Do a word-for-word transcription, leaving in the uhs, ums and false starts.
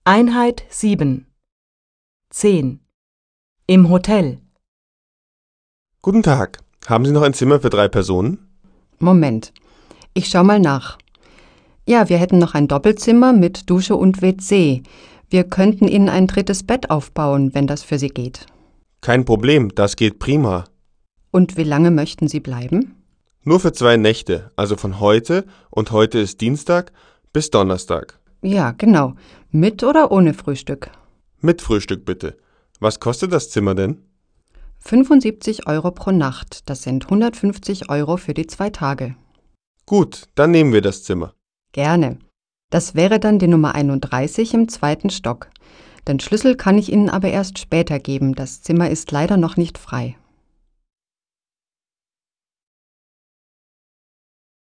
Einheit sieben. zehn. Im Hotel. Guten Tag. Haben Sie noch ein Zimmer für drei Personen? Moment, ich schau mal nach. Ja, wir hätten noch ein Doppelzimmer mit Dusche und W C. Wir könnten Ihnen ein drittes Bett aufbauen, wenn das für Sie geht. Kein Problem, das geht prima. Und wie lange möchten Sie bleiben? Nur für zwei Nächte, also von heute, und heute ist Dienstag, bis Donnerstag. Ja, genau. Mit oder ohne Frühstück? Mit Frühstück bitte. Was kostet das Zimmer denn? fünfundsiebzig Euro pro Nacht, das sind hundertfünfzig Euro für die zwei Tage. Gut, dann nehmen wir das Zimmer. Gerne. Das wäre dann die Nummer einunddreißig im zweiten Stock. Den Schlüssel kann ich Ihnen aber erst später geben, das Zimmer ist leider noch nicht frei.